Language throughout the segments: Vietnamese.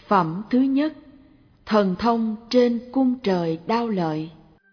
Phẩm thứ nhất, thần thông trên cung trời Đao Lợi.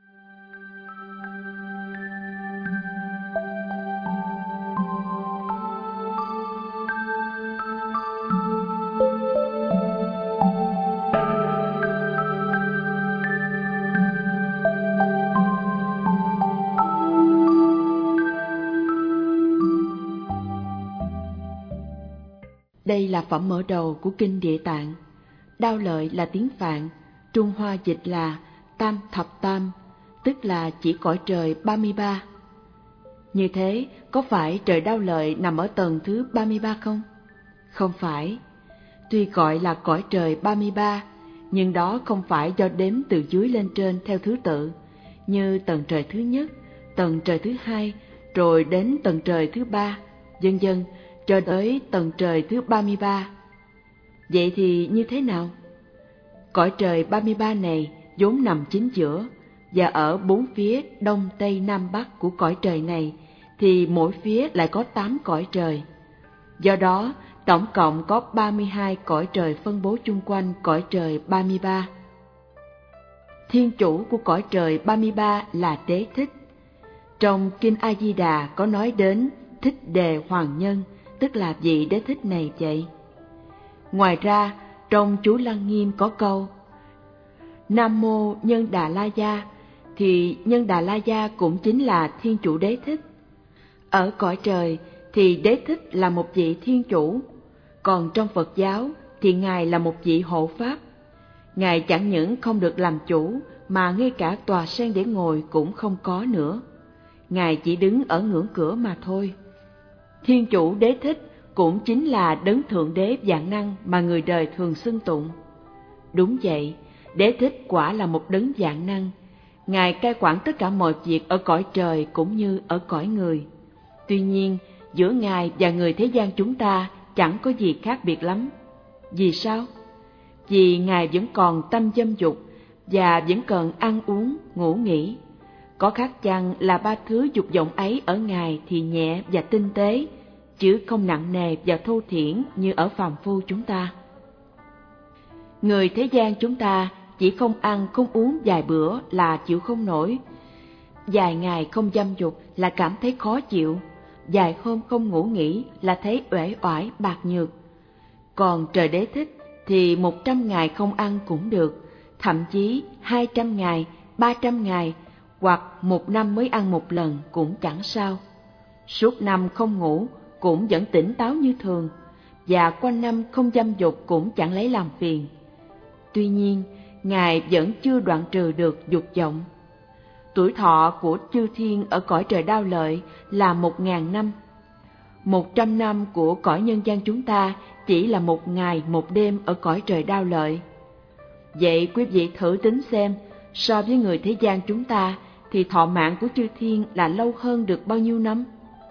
Đây là phẩm mở đầu của Kinh Địa Tạng. Đao Lợi là tiếng Phạn, Trung Hoa dịch là Tam Thập Tam, tức là chỉ cõi trời 33. Như thế, có phải trời Đao Lợi nằm ở tầng thứ 33 không? Không phải. Tuy gọi là cõi trời 33, nhưng đó không phải do đếm từ dưới lên trên theo thứ tự, như tầng trời thứ nhất, tầng trời thứ hai, rồi đến tầng trời thứ ba, vân vân, cho tới tầng trời thứ 33. Vậy thì như thế nào? Cõi trời 33 này vốn nằm chính giữa, và ở bốn phía đông tây nam bắc của cõi trời này thì mỗi phía lại có 8 cõi trời. Do đó, tổng cộng có 32 cõi trời phân bố chung quanh cõi trời 33. Thiên chủ của cõi trời 33 là Đế Thích. Trong Kinh A Di Đà có nói đến Thích Đề Hoàng Nhân, tức là vị Đế Thích này vậy. Ngoài ra, trong chú Lăng Nghiêm có câu Nam Mô Nhân Đà La Gia, thì Nhân Đà La Gia cũng chính là Thiên Chủ Đế Thích. Ở cõi trời thì Đế Thích là một vị Thiên Chủ, còn trong Phật giáo thì Ngài là một vị hộ Pháp. Ngài chẳng những không được làm chủ, mà ngay cả tòa sen để ngồi cũng không có nữa. Ngài chỉ đứng ở ngưỡng cửa mà thôi. Thiên Chủ Đế Thích cũng chính là đấng Thượng Đế vạn năng mà người đời thường xưng tụng. Đúng vậy, Đế Thích quả là một đấng vạn năng. Ngài cai quản tất cả mọi việc ở cõi trời cũng như ở cõi người. Tuy nhiên, giữa Ngài và người thế gian chúng ta chẳng có gì khác biệt lắm. Vì sao? Vì Ngài vẫn còn tâm dâm dục và vẫn cần ăn uống, ngủ nghỉ. Có khác chăng là ba thứ dục vọng ấy ở Ngài thì nhẹ và tinh tế, chứ không nặng nề và thô thiển như ở phàm phu chúng ta. Người thế gian chúng ta chỉ không ăn không uống vài bữa là chịu không nổi, vài ngày không dâm dục là cảm thấy khó chịu, vài hôm không ngủ nghỉ là thấy uể oải bạc nhược. Còn trời Đế Thích thì 100 ngày không ăn cũng được, thậm chí 200 ngày, 300 ngày, hoặc 1 năm mới ăn 1 lần cũng chẳng sao. Suốt năm không ngủ cũng vẫn tỉnh táo như thường, và quanh năm không dâm dục cũng chẳng lấy làm phiền. Tuy nhiên, Ngài vẫn chưa đoạn trừ được dục vọng. Tuổi thọ của chư thiên ở cõi trời Đao Lợi là 1000 năm. 100 năm của cõi nhân gian chúng ta chỉ là 1 ngày 1 đêm ở cõi trời Đao Lợi. Vậy quý vị thử tính xem, so với người thế gian chúng ta thì thọ mạng của chư thiên là lâu hơn được bao nhiêu năm?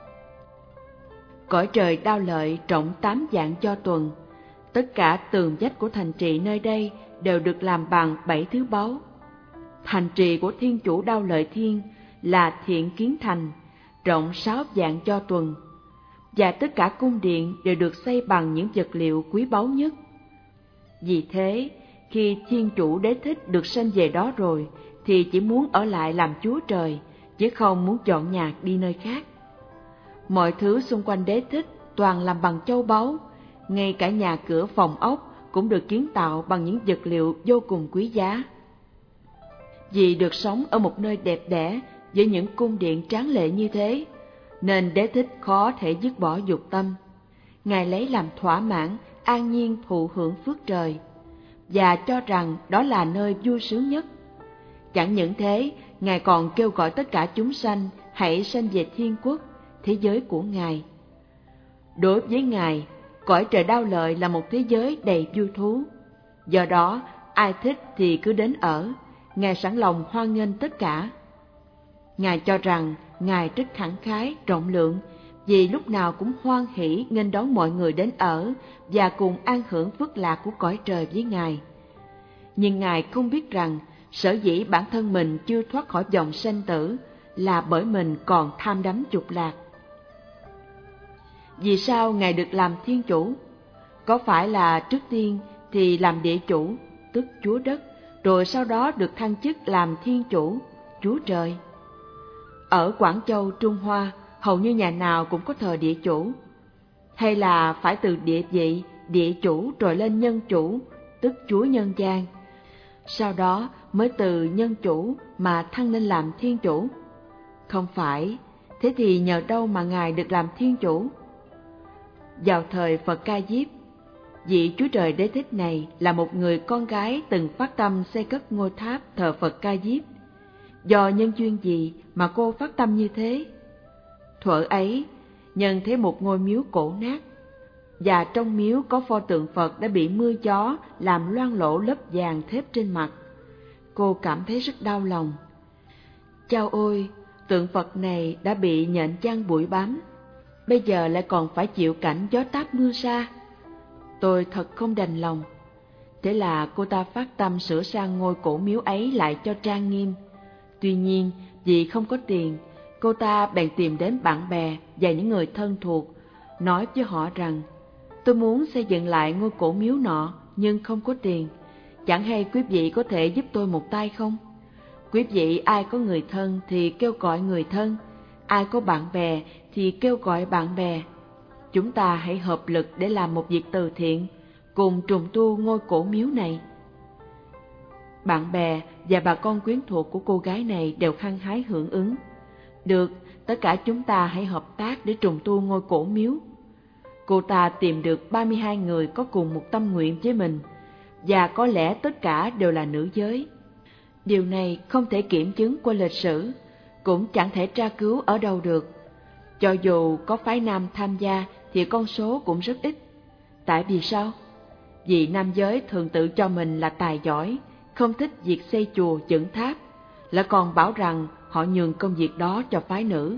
Cõi trời Đao Lợi rộng 8 vạn cho tuần. Tất cả tường vách của thành trì nơi đây đều được làm bằng 7 thứ báu. Thành trì của Thiên Chủ Đao Lợi Thiên là Thiện Kiến Thành, rộng 6 vạn cho tuần. Và tất cả cung điện đều được xây bằng những vật liệu quý báu nhất. Vì thế, khi Thiên Chủ Đế Thích được sanh về đó rồi, thì chỉ muốn ở lại làm Chúa Trời, chứ không muốn dọn nhà đi nơi khác. Mọi thứ xung quanh Đế Thích toàn làm bằng châu báu, ngay cả nhà cửa phòng ốc cũng được kiến tạo bằng những vật liệu vô cùng quý giá. Vì được sống ở một nơi đẹp đẽ với những cung điện tráng lệ như thế, nên Đế Thích khó thể dứt bỏ dục tâm. Ngài lấy làm thỏa mãn, an nhiên thụ hưởng phước trời, và cho rằng đó là nơi vui sướng nhất. Chẳng những thế, Ngài còn kêu gọi tất cả chúng sanh hãy sanh về thiên quốc, thế giới của Ngài. Đối với Ngài, cõi trời Đao Lợi là một thế giới đầy vui thú. Do đó, ai thích thì cứ đến ở, Ngài sẵn lòng hoan nghênh tất cả. Ngài cho rằng Ngài rất khẳng khái, rộng lượng, vì lúc nào cũng hoan hỷ nghênh đón mọi người đến ở và cùng an hưởng phước lạc của cõi trời với Ngài. Nhưng Ngài không biết rằng sở dĩ bản thân mình chưa thoát khỏi vòng sanh tử là bởi mình còn tham đắm dục lạc. Vì sao Ngài được làm Thiên Chủ? Có phải là trước tiên thì làm địa chủ, tức chúa đất, rồi sau đó được thăng chức làm thiên chủ, chúa trời. Ở Quảng Châu, Trung Hoa, hầu như nhà nào cũng có thờ địa chủ. Hay là phải từ địa vị, địa chủ rồi lên nhân chủ, tức chúa nhân gian. Sau đó mới từ nhân chủ mà thăng lên làm thiên chủ. Không phải, thế thì nhờ đâu mà Ngài được làm thiên chủ? Vào thời Phật Ca Diếp, vị Chúa Trời Đế Thích này là một người con gái từng phát tâm xây cất ngôi tháp thờ Phật Ca Diếp. Do nhân duyên gì mà cô phát tâm như thế? Thuở ấy, nhân thấy một ngôi miếu cổ nát, và trong miếu có pho tượng Phật đã bị mưa gió làm loang lổ lớp vàng thép trên mặt. Cô cảm thấy rất đau lòng. Chao ôi, tượng Phật này đã bị nhện chăng bụi bám, bây giờ lại còn phải chịu cảnh gió táp mưa sa. Tôi thật không đành lòng. Thế là cô ta phát tâm sửa sang ngôi cổ miếu ấy lại cho trang nghiêm. Tuy nhiên, vì không có tiền, cô ta bèn tìm đến bạn bè và những người thân thuộc, nói với họ rằng: tôi muốn xây dựng lại ngôi cổ miếu nọ nhưng không có tiền. Chẳng hay quý vị có thể giúp tôi một tay không? Quý vị ai có người thân thì kêu gọi người thân, ai có bạn bè thì kêu gọi bạn bè. Chúng ta hãy hợp lực để làm một việc từ thiện, cùng trùng tu ngôi cổ miếu này. Bạn bè và bà con quyến thuộc của cô gái này đều hăng hái hưởng ứng. Được, tất cả chúng ta hãy hợp tác để trùng tu ngôi cổ miếu. Cô ta tìm được 32 người có cùng một tâm nguyện với mình, và có lẽ tất cả đều là nữ giới. Điều này không thể kiểm chứng qua lịch sử, cũng chẳng thể tra cứu ở đâu được. Cho dù có phái nam tham gia thì con số cũng rất ít. Tại vì sao? Vì nam giới thường tự cho mình là tài giỏi, không thích việc xây chùa dựng tháp, lại còn bảo rằng họ nhường công việc đó cho phái nữ.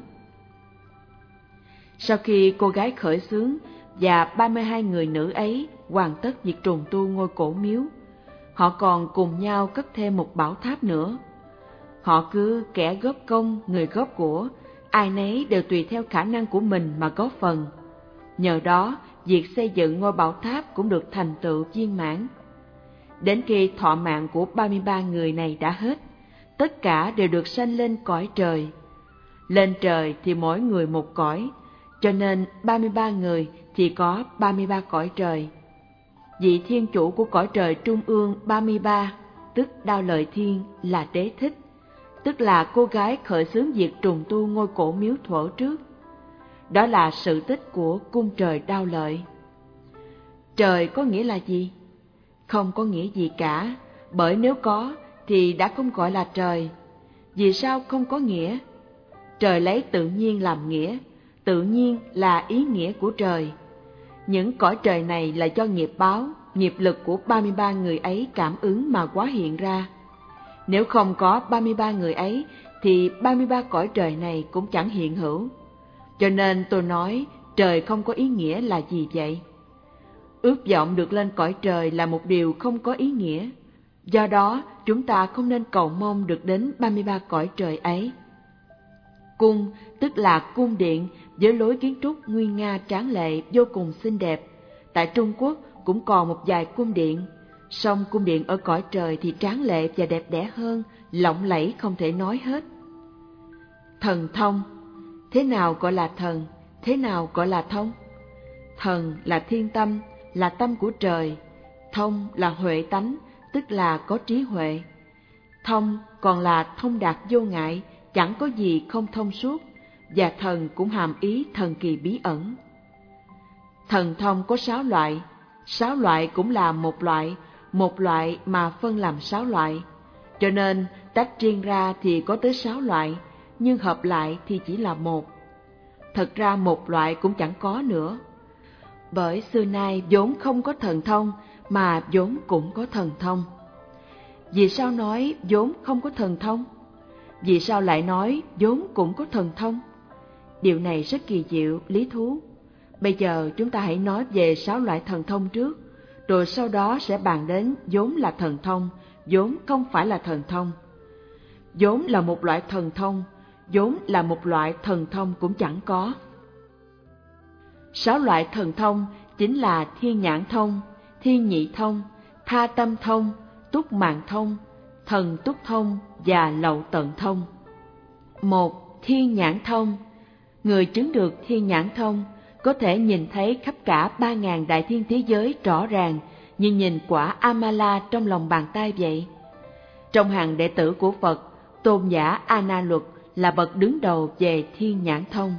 Sau khi cô gái khởi xướng và 32 người nữ ấy hoàn tất việc trùng tu ngôi cổ miếu, họ còn cùng nhau cất thêm một bảo tháp nữa. Họ cứ kẻ góp công, người góp của, ai nấy đều tùy theo khả năng của mình mà góp phần. Nhờ đó, việc xây dựng ngôi bảo tháp cũng được thành tựu viên mãn. Đến khi thọ mạng của 33 người này đã hết, tất cả đều được sanh lên cõi trời. Lên trời thì mỗi người một cõi, cho nên 33 người thì có 33 cõi trời. Vị thiên chủ của cõi trời trung ương 33, tức Đao Lợi Thiên, là Đế Thích, tức là cô gái khởi xướng việc trùng tu ngôi cổ miếu thuở trước. Đó là sự tích của cung trời Đao Lợi. Trời có nghĩa là gì? Không có nghĩa gì cả, bởi nếu có thì đã không gọi là trời. Vì sao không có nghĩa? Trời lấy tự nhiên làm nghĩa, tự nhiên là ý nghĩa của trời. Những cõi trời này là do nghiệp báo, nghiệp lực của 33 người ấy cảm ứng mà hóa hiện ra. Nếu không có 33 người ấy thì 33 cõi trời này cũng chẳng hiện hữu. Cho nên tôi nói trời không có ý nghĩa là gì vậy? Ước vọng được lên cõi trời là một điều không có ý nghĩa. Do đó, chúng ta không nên cầu mong được đến 33 cõi trời ấy. Cung, tức là cung điện với lối kiến trúc nguy nga tráng lệ vô cùng xinh đẹp. Tại Trung Quốc cũng còn một vài cung điện, song cung điện ở cõi trời thì tráng lệ và đẹp đẽ hơn, lộng lẫy không thể nói hết. Thần thông. Thế nào gọi là thần? Thế nào gọi là thông? Thần là thiên tâm, là tâm của trời. Thông là huệ tánh, tức là có trí huệ. Thông còn là thông đạt vô ngại, chẳng có gì không thông suốt, và thần cũng hàm ý thần kỳ bí ẩn. Thần thông có 6 loại cũng là một loại mà phân làm 6 loại. Cho nên tách riêng ra thì có tới 6 loại, nhưng hợp lại thì chỉ là một. Thật ra một loại cũng chẳng có nữa. Bởi xưa nay vốn không có thần thông, mà vốn cũng có thần thông. Vì sao nói vốn không có thần thông? Vì sao lại nói vốn cũng có thần thông? Điều này rất kỳ diệu, lý thú. Bây giờ chúng ta hãy nói về 6 loại thần thông trước, rồi sau đó sẽ bàn đến vốn là thần thông, vốn không phải là thần thông. Vốn là một loại thần thông, vốn là một loại thần thông cũng chẳng có. 6 loại thần thông chính là thiên nhãn thông, thiên nhị thông, tha tâm thông, túc mạng thông, thần túc thông và lậu tận thông. 1. Thiên nhãn thông. Người chứng được thiên nhãn thông có thể nhìn thấy khắp cả 3.000 đại thiên thế giới rõ ràng như nhìn quả Amala trong lòng bàn tay vậy. Trong hàng đệ tử của Phật, tôn giả A Na Luật là bậc đứng đầu về thiên nhãn thông.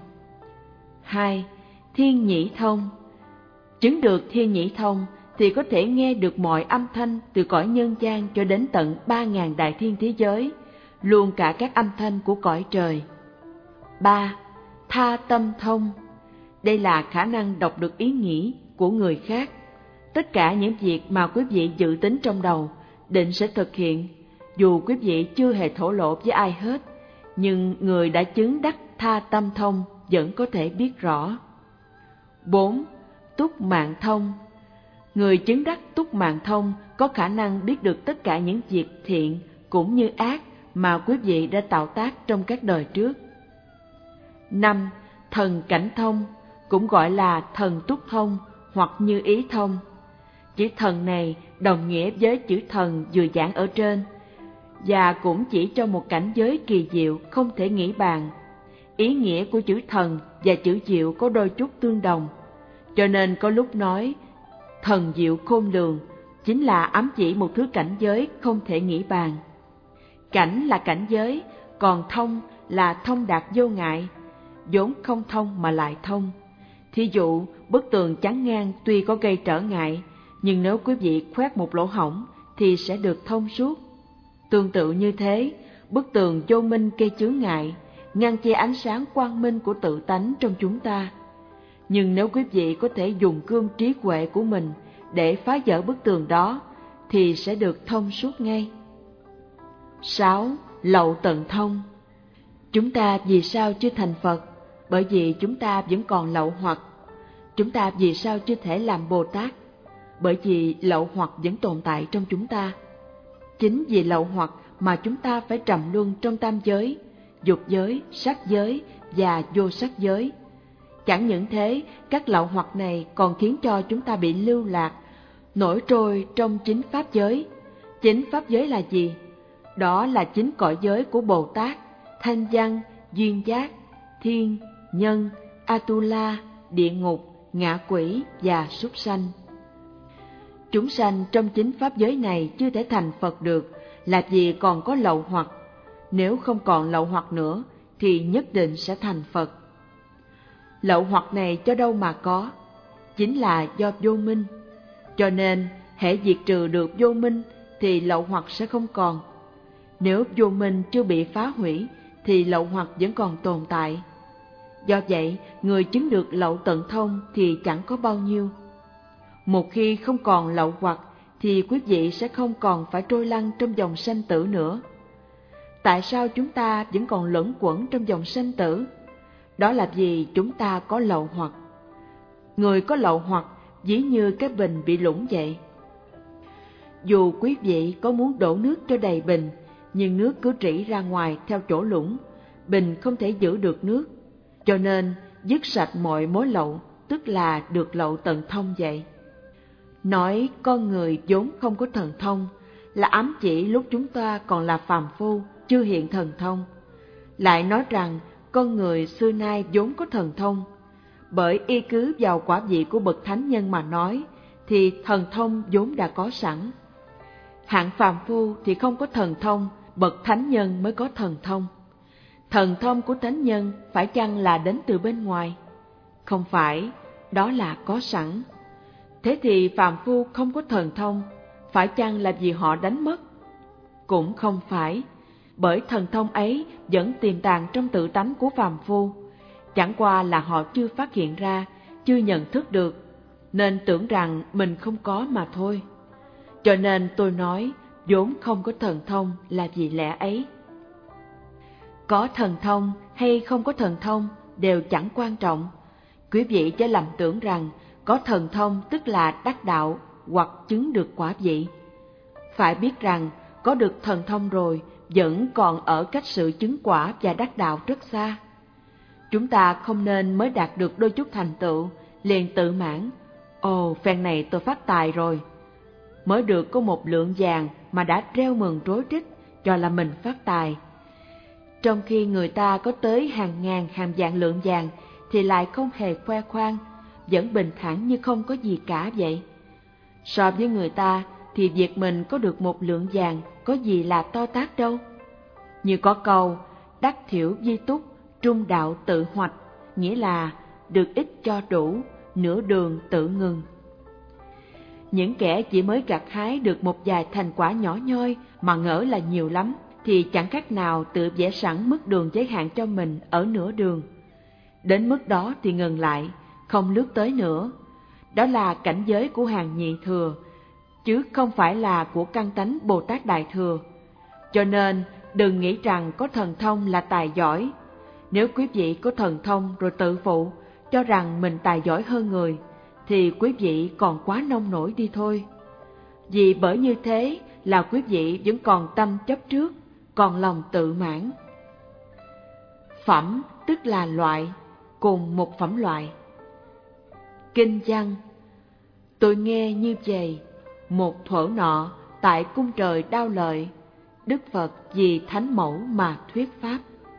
2. Thiên nhĩ thông. Chứng được thiên nhĩ thông thì có thể nghe được mọi âm thanh từ cõi nhân gian cho đến tận 3.000 đại thiên thế giới, luôn cả các âm thanh của cõi trời. 3. Tha tâm thông. Đây là khả năng đọc được ý nghĩ của người khác. Tất cả những việc mà quý vị dự tính trong đầu, định sẽ thực hiện, dù quý vị chưa hề thổ lộ với ai hết, nhưng người đã chứng đắc tha tâm thông vẫn có thể biết rõ. 4. Túc mạng thông. Người chứng đắc túc mạng thông có khả năng biết được tất cả những việc thiện cũng như ác mà quý vị đã tạo tác trong các đời trước. 5. Thần cảnh thông, cũng gọi là thần túc thông hoặc như ý thông. Chữ thần này đồng nghĩa với chữ thần vừa giảng ở trên, và cũng chỉ cho một cảnh giới kỳ diệu không thể nghĩ bàn. Ý nghĩa của chữ thần và chữ diệu có đôi chút tương đồng, cho nên có lúc nói thần diệu khôn lường chính là ám chỉ một thứ cảnh giới không thể nghĩ bàn. Cảnh là cảnh giới, còn thông là thông đạt vô ngại, vốn không thông mà lại thông. Thí dụ, bức tường chắn ngang tuy có gây trở ngại, nhưng nếu quý vị khoét một lỗ hổng thì sẽ được thông suốt. Tương tự như thế, bức tường vô minh gây chướng ngại, ngăn che ánh sáng quang minh của tự tánh trong chúng ta. Nhưng nếu quý vị có thể dùng gươm trí huệ của mình để phá vỡ bức tường đó, thì sẽ được thông suốt ngay. 6. Lậu tận thông. Chúng ta vì sao chưa thành Phật? Bởi vì chúng ta vẫn còn lậu hoặc. Chúng ta vì sao chưa thể làm Bồ Tát? Bởi vì lậu hoặc vẫn tồn tại trong chúng ta. Chính vì lậu hoặc mà chúng ta phải trầm luân trong tam giới, dục giới, sắc giới và vô sắc giới. Chẳng những thế, các lậu hoặc này còn khiến cho chúng ta bị lưu lạc, nổi trôi trong chính pháp giới. Chính pháp giới là gì? Đó là chính cõi giới của Bồ Tát, Thanh Văn, Duyên Giác, Thiên, Nhân, Atula, Địa Ngục, Ngạ Quỷ và Súc Sanh. Chúng sanh trong chính pháp giới này chưa thể thành Phật được là vì còn có lậu hoặc. Nếu không còn lậu hoặc nữa thì nhất định sẽ thành Phật. Lậu hoặc này cho đâu mà có? Chính là do vô minh. Cho nên, hễ diệt trừ được vô minh thì lậu hoặc sẽ không còn. Nếu vô minh chưa bị phá hủy thì lậu hoặc vẫn còn tồn tại. Do vậy, người chứng được lậu tận thông thì chẳng có bao nhiêu. Một khi không còn lậu hoặc thì quý vị sẽ không còn phải trôi lăn trong dòng sanh tử nữa. Tại sao chúng ta vẫn còn luẩn quẩn trong dòng sanh tử? Đó là vì chúng ta có lậu hoặc. Người có lậu hoặc ví như cái bình bị lũng vậy. Dù quý vị có muốn đổ nước cho đầy bình, nhưng nước cứ rỉ ra ngoài theo chỗ lũng, bình không thể giữ được nước. Cho nên, dứt sạch mọi mối lậu, tức là được lậu tận thông vậy. Nói con người vốn không có thần thông, là ám chỉ lúc chúng ta còn là phàm phu, chưa hiện thần thông. Lại nói rằng con người xưa nay vốn có thần thông, bởi y cứ vào quả vị của bậc thánh nhân mà nói, thì thần thông vốn đã có sẵn. Hạng phàm phu thì không có thần thông, bậc thánh nhân mới có thần thông. Thần thông của thánh nhân phải chăng là đến từ bên ngoài? Không phải, đó là có sẵn. Thế thì phàm phu không có thần thông, phải chăng là vì họ đánh mất? Cũng không phải, bởi thần thông ấy vẫn tiềm tàng trong tự tánh của phàm phu. Chẳng qua là họ chưa phát hiện ra, chưa nhận thức được, nên tưởng rằng mình không có mà thôi. Cho nên tôi nói, vốn không có thần thông là vì lẽ ấy. Có thần thông hay không có thần thông đều chẳng quan trọng. Quý vị chớ lầm tưởng rằng có thần thông tức là đắc đạo hoặc chứng được quả vị. Phải biết rằng có được thần thông rồi vẫn còn ở cách sự chứng quả và đắc đạo rất xa. Chúng ta không nên mới đạt được đôi chút thành tựu liền tự mãn, ồ phen này tôi phát tài rồi. mới được có 1 lượng vàng mà đã reo mừng rối rít, cho là mình phát tài. Trong khi người ta có tới hàng ngàn hàng vạn lượng vàng thì lại không hề khoe khoang, vẫn bình thản như không có gì cả vậy. So với người ta thì việc mình có được 1 lượng vàng có gì là to tát đâu. Như có câu, đắc thiểu vi túc, trung đạo tự hoạch, nghĩa là được ít cho đủ, nửa đường tự ngừng. Những kẻ chỉ mới gặt hái được một vài thành quả nhỏ nhoi mà ngỡ là nhiều lắm, thì chẳng khác nào tự vẽ sẵn mức đường giới hạn cho mình ở nửa đường. Đến mức đó thì ngừng lại, không lướt tới nữa. Đó là cảnh giới của hàng nhị thừa, chứ không phải là của căn tánh Bồ Tát Đại Thừa. Cho nên đừng nghĩ rằng có thần thông là tài giỏi. Nếu quý vị có thần thông rồi tự phụ, cho rằng mình tài giỏi hơn người, thì quý vị còn quá nông nổi đi thôi. Vì bởi như thế là quý vị vẫn còn tâm chấp trước, còn lòng tự mãn. Phẩm tức là loại, cùng một phẩm loại. Kinh văn: tôi nghe như vậy, một thuở nọ tại cung trời Đao Lợi, Đức Phật vì thánh mẫu mà thuyết pháp.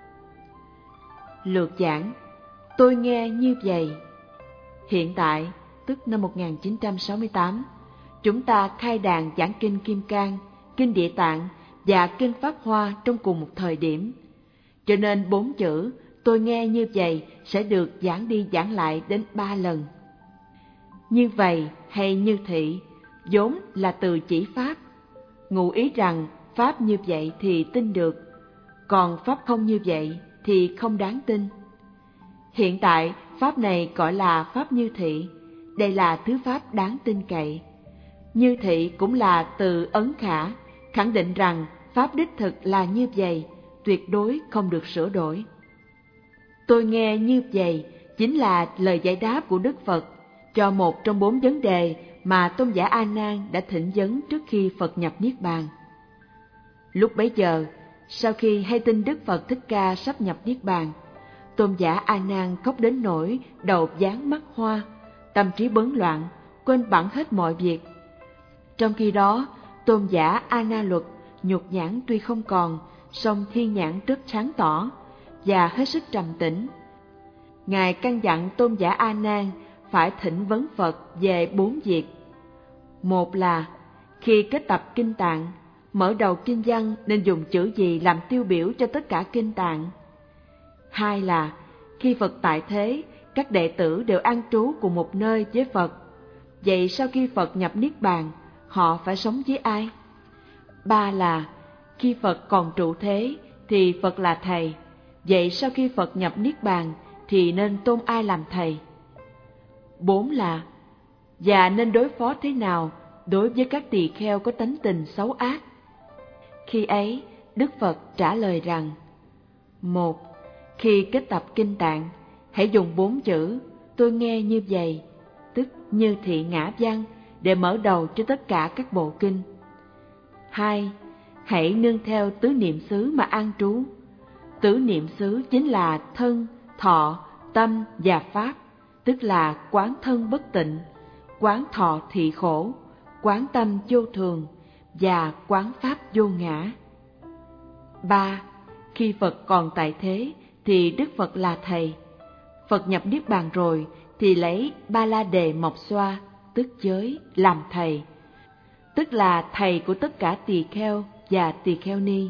Lược giảng: tôi nghe như vậy. Hiện tại, tức năm 1968, chúng ta khai đàn giảng kinh Kim Cang, kinh Địa Tạng và kinh Pháp Hoa trong cùng một thời điểm. Cho nên 4 chữ tôi nghe như vậy sẽ được giảng đi giảng lại đến 3 lần. Như vậy hay như thị vốn là từ chỉ pháp, ngụ ý rằng pháp như vậy thì tin được, còn pháp không như vậy thì không đáng tin. Hiện tại pháp này gọi là pháp như thị, đây là thứ pháp đáng tin cậy. Như thị cũng là từ ấn khả, khẳng định rằng pháp đích thực là như vậy, tuyệt đối không được sửa đổi. Tôi nghe như vậy chính là lời giải đáp của Đức Phật cho một trong 4 vấn đề mà Tôn giả A Nan đã thỉnh vấn trước khi Phật nhập Niết Bàn. Lúc bấy giờ, sau khi hay tin Đức Phật Thích Ca sắp nhập Niết Bàn, Tôn giả A Nan khóc đến nỗi đầu váng mắt hoa, tâm trí bấn loạn, quên bẵng hết mọi việc. Trong khi đó, Tôn giả A Na Luật nhục nhãn tuy không còn, song thiên nhãn rất sáng tỏ và hết sức trầm tĩnh. Ngài căn dặn Tôn giả A Nan phải thỉnh vấn Phật về 4 việc. Một là khi kết tập kinh tạng, mở đầu kinh văn nên dùng chữ gì làm tiêu biểu cho tất cả kinh tạng. 2 là khi Phật tại thế, các đệ tử đều an trú cùng một nơi với Phật. Vậy sau khi Phật nhập Niết Bàn, họ phải sống với ai? 3 là khi Phật còn trụ thế thì Phật là thầy. Vậy sau khi Phật nhập Niết Bàn thì nên tôn ai làm thầy? 4 là và nên đối phó thế nào đối với các tỳ kheo có tánh tình xấu ác? Khi ấy, Đức Phật trả lời rằng: 1. Khi kết tập kinh tạng, hãy dùng 4 chữ tôi nghe như vậy, tức như thị ngã văn, để mở đầu cho tất cả các bộ kinh. 2. Hãy nương theo tứ niệm xứ mà an trú. Tứ niệm xứ chính là thân, thọ, tâm và pháp, tức là quán thân bất tịnh, quán thọ thị khổ, quán tâm vô thường và quán pháp vô ngã. 3. Khi Phật còn tại thế thì Đức Phật là thầy. Phật nhập Niết Bàn rồi thì lấy Ba La Đề Mộc Xoa, tức giới, làm thầy, tức là thầy của tất cả tỳ kheo và tỳ kheo ni.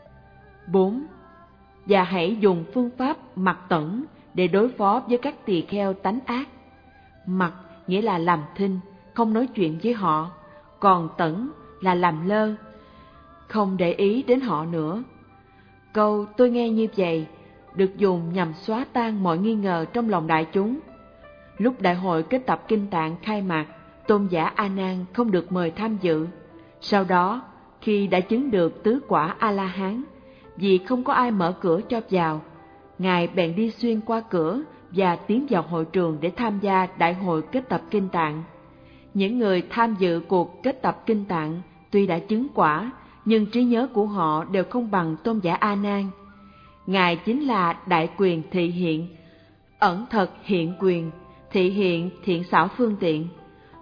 4. Và hãy dùng phương pháp mặc tẩn để đối phó với các tỳ kheo tánh ác. Mặc nghĩa là làm thinh, không nói chuyện với họ, còn tẩn là làm lơ, không để ý đến họ nữa. Câu tôi nghe như vậy được dùng nhằm xóa tan mọi nghi ngờ trong lòng đại chúng. Lúc đại hội kết tập kinh tạng khai mạc, Tôn giả A Nan không được mời tham dự. Sau đó, khi đã chứng được tứ quả A-la-hán, vì không có ai mở cửa cho vào, Ngài bèn đi xuyên qua cửa và tiến vào hội trường để tham gia đại hội kết tập kinh tạng. Những người tham dự cuộc kết tập kinh tạng tuy đã chứng quả, nhưng trí nhớ của họ đều không bằng Tôn giả A Nan. Ngài chính là đại quyền thị hiện, ẩn thật hiện quyền, thị hiện thiện xảo phương tiện.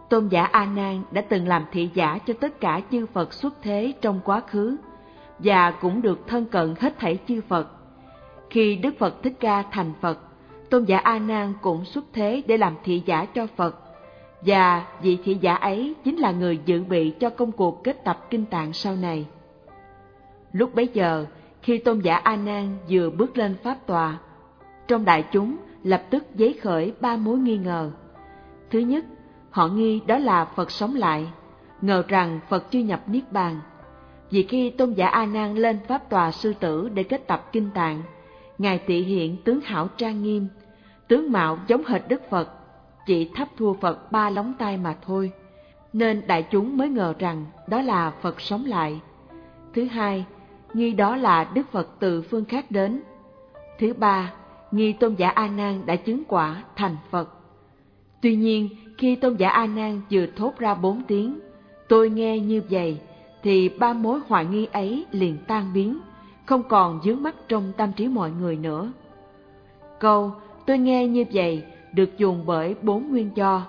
Tôn giả A Nan đã từng làm thị giả cho tất cả chư Phật xuất thế trong quá khứ và cũng được thân cận hết thảy chư Phật. Khi Đức Phật Thích Ca thành Phật, Tôn giả A Nan cũng xuất thế để làm thị giả cho Phật, và vị thị giả ấy chính là người dự bị cho công cuộc kết tập kinh tạng sau này. Lúc bấy giờ, khi Tôn giả A Nan vừa bước lên pháp tòa, trong đại chúng lập tức dấy khởi 3 mối nghi ngờ. Thứ nhất, họ nghi đó là Phật sống lại, ngờ rằng Phật chưa nhập Niết Bàn. Vì khi Tôn giả A Nan lên pháp tòa sư tử để kết tập kinh tạng, ngài tị hiện tướng hảo trang nghiêm, tướng mạo giống hệt Đức Phật, chỉ thấp thua Phật 3 lóng tay mà thôi, nên đại chúng mới ngờ rằng đó là Phật sống lại. Thứ hai, nghi đó là Đức Phật từ phương khác đến. Thứ ba, nghi Tôn giả A Nan đã chứng quả thành Phật. Tuy nhiên, khi Tôn giả A Nan vừa thốt ra 4 tiếng "tôi nghe như vậy", thì 3 mối hoài nghi ấy liền tan biến, không còn vướng mắc trong tâm trí mọi người nữa. Câu "tôi nghe như vậy" được dùng bởi 4 nguyên do.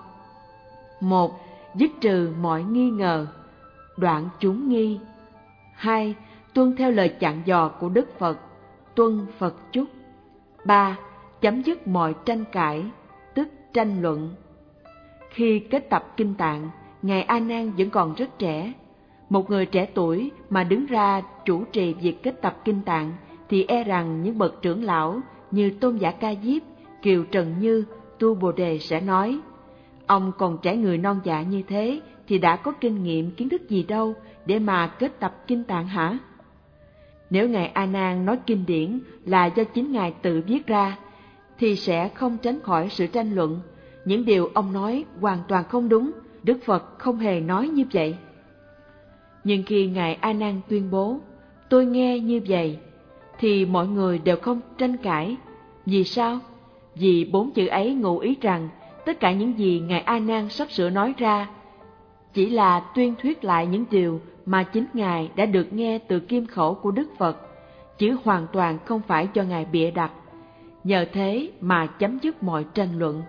1. Dứt trừ mọi nghi ngờ, đoạn chúng nghi. 2. Tuân theo lời dặn dò của Đức Phật, tuân Phật chúc. 3. Chấm dứt mọi tranh cãi, tức tranh luận. Khi kết tập kinh tạng, ngài A Nan vẫn còn rất trẻ. Một người trẻ tuổi mà đứng ra chủ trì việc kết tập kinh tạng thì e rằng những bậc trưởng lão như Tôn giả Ca Diếp, Kiều Trần Như, Tu Bồ Đề sẽ nói: ông còn trẻ người non dạ như thế thì đã có kinh nghiệm kiến thức gì đâu để mà kết tập kinh tạng hả? Nếu ngài A Nan nói kinh điển là do chính ngài tự viết ra thì sẽ không tránh khỏi sự tranh luận. Những điều ông nói hoàn toàn không đúng, Đức Phật không hề nói như vậy. Nhưng khi ngài A Nan tuyên bố "tôi nghe như vậy" thì mọi người đều không tranh cãi. Vì sao? Vì 4 chữ ấy ngụ ý rằng tất cả những gì ngài A Nan sắp sửa nói ra chỉ là tuyên thuyết lại những điều mà chính ngài đã được nghe từ kim khẩu của Đức Phật, chứ hoàn toàn không phải do ngài bịa đặt. Nhờ thế mà chấm dứt mọi tranh luận.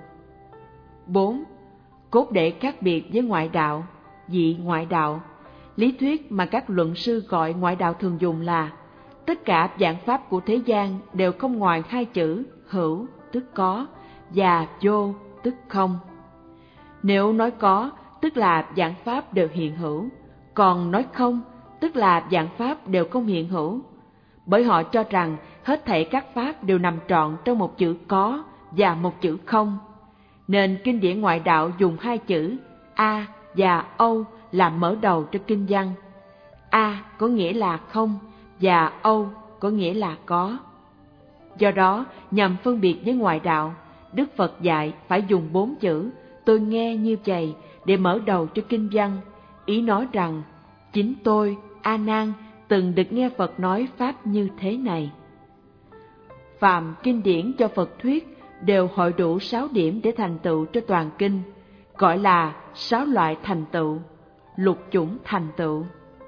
4. Cốt để khác biệt với ngoại đạo, dị ngoại đạo. Lý thuyết mà các luận sư gọi ngoại đạo thường dùng là tất cả vạn pháp của thế gian đều không ngoài 2 chữ hữu tức có và vô tức không. Nếu nói có, tức là vạn pháp đều hiện hữu, còn nói không, tức là vạn pháp đều không hiện hữu. Bởi họ cho rằng hết thảy các pháp đều nằm trọn trong một chữ có và một chữ không, nên kinh điển ngoại đạo dùng 2 chữ A và Âu làm mở đầu cho kinh văn. A có nghĩa là không và Âu có nghĩa là có. Do đó, nhằm phân biệt với ngoại đạo, Đức Phật dạy phải dùng 4 chữ "tôi nghe như vậy" để mở đầu cho kinh văn, ý nói rằng chính tôi, A Nan, từng được nghe Phật nói pháp như thế này. Phàm kinh điển cho Phật thuyết đều hội đủ 6 điểm để thành tựu cho toàn kinh, gọi là 6 loại thành tựu, lục chủng thành tựu.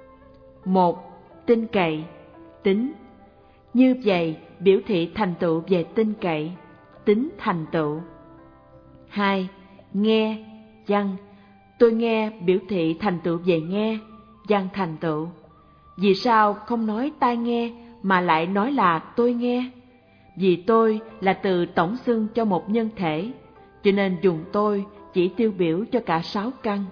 1. Tin cậy, tính. Như vậy biểu thị thành tựu về tin cậy, tính thành tựu. 2. Nghe, văn. Tôi nghe biểu thị thành tựu về nghe, văn thành tựu. Vì sao không nói tai nghe mà lại nói là tôi nghe? Vì tôi là từ tổng xưng cho một nhân thể, cho nên dùng tôi chỉ tiêu biểu cho cả 6 căn.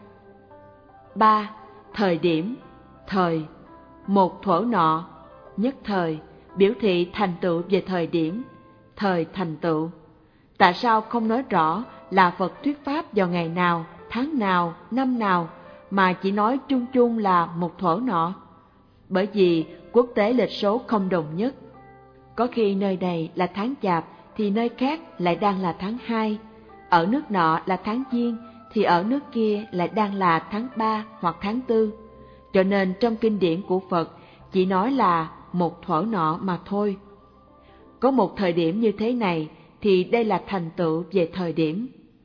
3. Thời điểm, thời. Một thuở nọ, nhất thời, biểu thị thành tựu về thời điểm, thời thành tựu. Tại sao không nói rõ là Phật thuyết pháp vào ngày nào, tháng nào, năm nào, mà chỉ nói chung chung là một thuở nọ? Bởi vì quốc tế lịch số không đồng nhất. Có khi nơi này là tháng Chạp thì nơi khác lại đang là tháng 2, ở nước nọ là tháng Giêng thì ở nước kia lại đang là tháng 3 hoặc tháng 4. Cho nên trong kinh điển của Phật chỉ nói là một thuở nọ mà thôi. Có một thời điểm như thế này thì đây là thành tựu về thời điểm.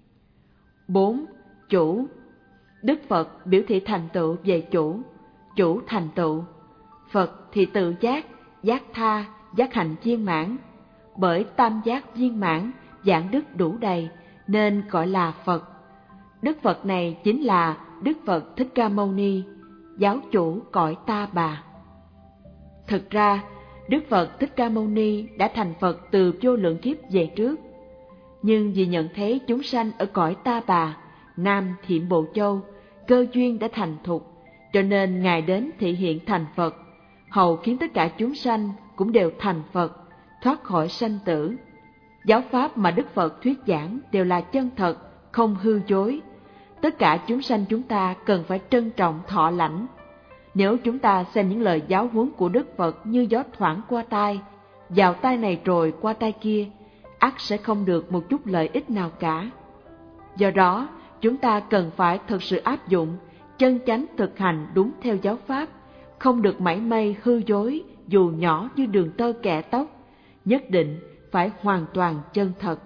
4. Chủ. Đức Phật biểu thị thành tựu về chủ, chủ thành tựu. Phật thì tự giác, giác tha, giác hạnh viên mãn. Bởi tam giác viên mãn, giảng đức đủ đầy nên gọi là Phật. Đức Phật này chính là Đức Phật Thích Ca Mâu Ni, giáo chủ cõi Ta Bà. Thực ra, Đức Phật Thích Ca Mâu Ni đã thành Phật từ vô lượng kiếp về trước. Nhưng vì nhận thấy chúng sanh ở cõi Ta Bà, Nam Thiểm Bộ Châu, cơ duyên đã thành thục, cho nên Ngài đến thị hiện thành Phật, hầu khiến tất cả chúng sanh cũng đều thành Phật, thoát khỏi sanh tử. Giáo pháp mà Đức Phật thuyết giảng đều là chân thật, không hư dối. Tất cả chúng sanh chúng ta cần phải trân trọng thọ lãnh. Nếu chúng ta xem những lời giáo huấn của Đức Phật như gió thoảng qua tai, vào tai này rồi qua tai kia, ắt sẽ không được một chút lợi ích nào cả. Do đó, chúng ta cần phải thực sự áp dụng, chân chánh thực hành đúng theo giáo pháp, không được mảy may hư dối dù nhỏ như đường tơ kẽ tóc, nhất định phải hoàn toàn chân thật.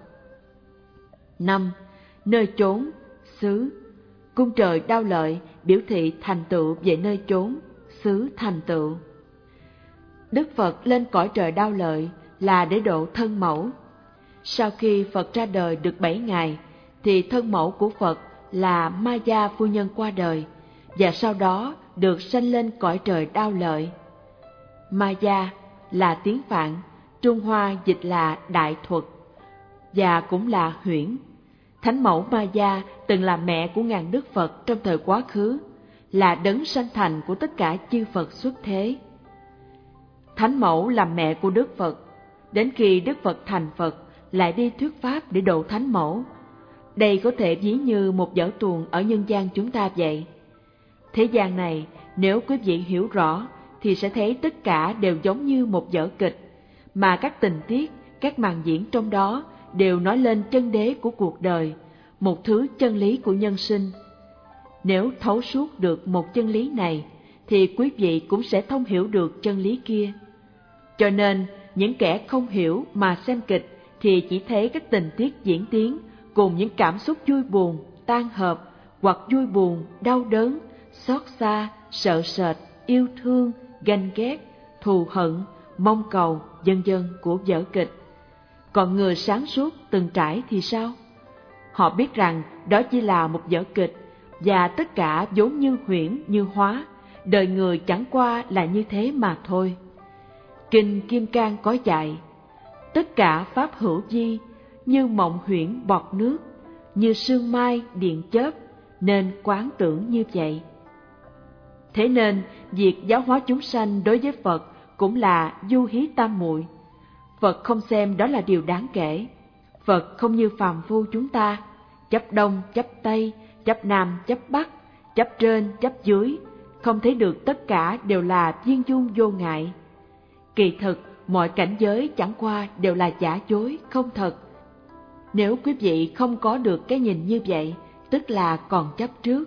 5. Nơi chốn, xứ. Cung trời Đao Lợi biểu thị thành tựu về nơi chốn, xứ thành tựu. Đức Phật lên cõi trời Đao Lợi là để độ thân mẫu. Sau khi Phật ra đời được 7 ngày, thì thân mẫu của Phật là Ma Gia phu nhân qua đời, và sau đó được sanh lên cõi trời Đao Lợi. Ma Gia là tiếng Phạn, Trung Hoa dịch là Đại Thuật, và cũng là huyễn. Thánh mẫu Ma Gia từng là mẹ của ngàn Đức Phật trong thời quá khứ, là đấng sanh thành của tất cả chư Phật xuất thế. Thánh mẫu làm mẹ của Đức Phật, đến khi Đức Phật thành Phật lại đi thuyết pháp để độ thánh mẫu. Đây có thể ví như một vở tuồng ở nhân gian chúng ta vậy. Thế gian này, nếu quý vị hiểu rõ thì sẽ thấy tất cả đều giống như một vở kịch, mà các tình tiết, các màn diễn trong đó đều nói lên chân đế của cuộc đời, một thứ chân lý của nhân sinh. Nếu thấu suốt được một chân lý này, thì quý vị cũng sẽ thông hiểu được chân lý kia. Cho nên, những kẻ không hiểu mà xem kịch thì chỉ thấy các tình tiết diễn tiến cùng những cảm xúc vui buồn, tan hợp, hoặc vui buồn, đau đớn, xót xa, sợ sệt, yêu thương, ganh ghét, thù hận, mong cầu, vân vân của vở kịch. Còn người sáng suốt từng trải thì sao? Họ biết rằng đó chỉ là một vở kịch, và tất cả vốn như huyễn như hóa, đời người chẳng qua là như thế mà thôi. Kinh Kim Cang có dạy, tất cả pháp hữu vi, như mộng huyễn bọt nước, như sương mai điện chớp, nên quán tưởng như vậy. Thế nên, việc giáo hóa chúng sanh đối với Phật cũng là du hí tam muội. Phật không xem đó là điều đáng kể. Phật không như phàm phu chúng ta, chấp đông, chấp tây, chấp nam, chấp bắc, chấp trên, chấp dưới, không thấy được tất cả đều là viên dung vô ngại. Kỳ thực, mọi cảnh giới chẳng qua đều là giả dối, không thật. Nếu quý vị không có được cái nhìn như vậy, tức là còn chấp trước.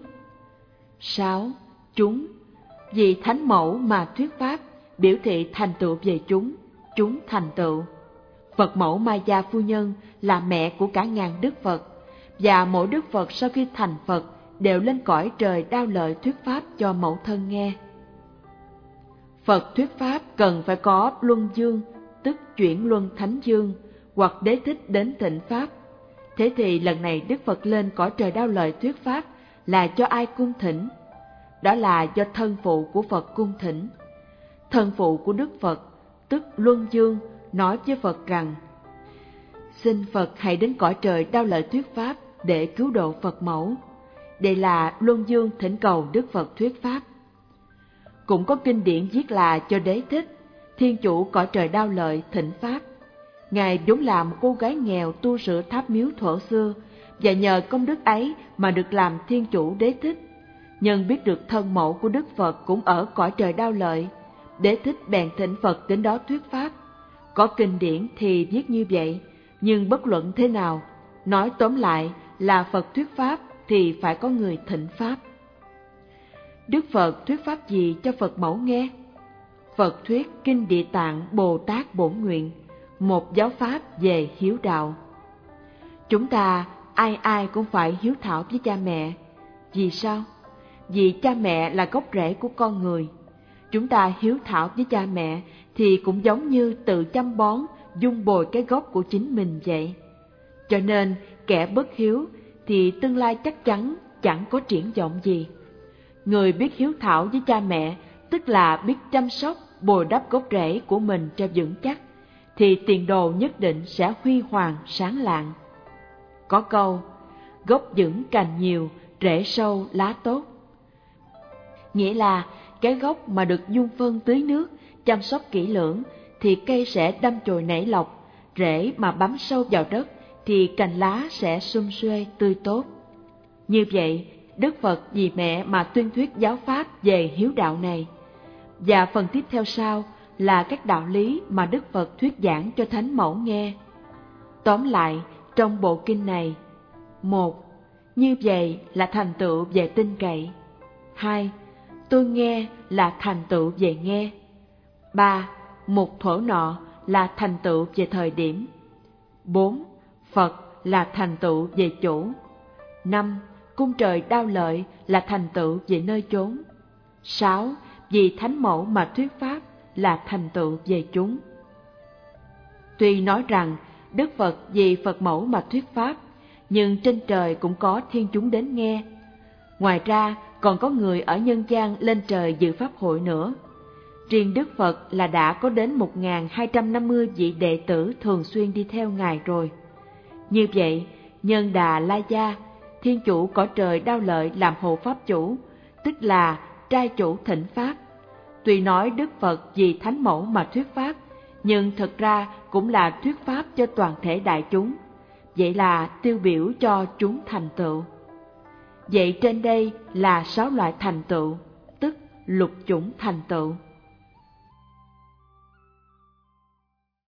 6. Chúng. Vì thánh mẫu mà thuyết pháp, biểu thị thành tựu về chúng thành tựu. Phật mẫu Ma Gia phu nhân là mẹ của cả ngàn Đức Phật, và mỗi Đức Phật sau khi thành Phật đều lên cõi trời Đao Lợi thuyết pháp cho mẫu thân nghe. Phật thuyết pháp cần phải có luân dương, tức chuyển luân thánh dương, hoặc đế thích đến thịnh pháp. Thế thì lần này Đức Phật lên cõi trời Đao Lợi thuyết pháp là cho ai cung thỉnh? Đó là do thân phụ của Phật cung thỉnh. Thân phụ của Đức Phật, tức Luân Dương, nói với Phật rằng: xin Phật hãy đến cõi trời Đao Lợi thuyết pháp để cứu độ Phật mẫu. Đây là Luân Dương thỉnh cầu Đức Phật thuyết pháp. Cũng có kinh điển viết là cho đế thích, thiên chủ cõi trời Đao Lợi thỉnh pháp. Ngài vốn là một cô gái nghèo tu sửa tháp miếu thuở xưa, và nhờ công đức ấy mà được làm thiên chủ đế thích. Nhân biết được thân mẫu của Đức Phật cũng ở cõi trời Đao Lợi, đế thích bèn thỉnh Phật đến đó thuyết pháp. Có kinh điển thì viết như vậy, nhưng bất luận thế nào, nói tóm lại là Phật thuyết pháp thì phải có người thỉnh pháp. Đức Phật thuyết pháp gì cho Phật mẫu nghe? Phật thuyết Kinh Địa Tạng Bồ Tát Bổn Nguyện, một giáo pháp về hiếu đạo. Chúng ta ai ai cũng phải hiếu thảo với cha mẹ. Vì sao? Vì cha mẹ là gốc rễ của con người. Chúng ta hiếu thảo với cha mẹ thì cũng giống như tự chăm bón, dung bồi cái gốc của chính mình vậy. Cho nên kẻ bất hiếu thì tương lai chắc chắn chẳng có triển vọng gì. Người biết hiếu thảo với cha mẹ, tức là biết chăm sóc, bồi đắp gốc rễ của mình cho vững chắc, thì tiền đồ nhất định sẽ huy hoàng sáng lạng. Có câu, gốc vững cành nhiều, rễ sâu lá tốt. Nghĩa là cái gốc mà được dung phân tưới nước, chăm sóc kỹ lưỡng, thì cây sẽ đâm chồi nảy lộc, rễ mà bám sâu vào đất, thì cành lá sẽ sum xuê tươi tốt. Như vậy, Đức Phật vì mẹ mà tuyên thuyết giáo pháp về hiếu đạo này. Và phần tiếp theo sau là các đạo lý mà Đức Phật thuyết giảng cho Thánh Mẫu nghe. Tóm lại, trong bộ kinh này: 1. Như vậy là thành tựu về tin cậy. 2. Tôi nghe là thành tựu về nghe. 3. Một thuở nọ là thành tựu về thời điểm. 4. Phật là thành tựu về chủ. 5. Cung trời Đao Lợi là thành tựu về nơi chốn. 6. Vì Thánh Mẫu mà thuyết pháp là thành tựu về chúng. Tuy nói rằng Đức Phật vì Phật Mẫu mà thuyết pháp, nhưng trên trời cũng có thiên chúng đến nghe. Ngoài ra còn có người ở nhân gian lên trời dự pháp hội nữa. Riêng Đức Phật là đã có đến 1.250 vị đệ tử thường xuyên đi theo Ngài rồi. Như vậy, Nhân Đà La Gia, Thiên Chủ cõi trời Đao Lợi làm hộ pháp chủ, tức là trai chủ thỉnh pháp. Tuy nói Đức Phật vì Thánh Mẫu mà thuyết pháp, nhưng thật ra cũng là thuyết pháp cho toàn thể đại chúng. Vậy là tiêu biểu cho chúng thành tựu. Vậy trên đây là 6 loại thành tựu, tức lục chủng thành tựu.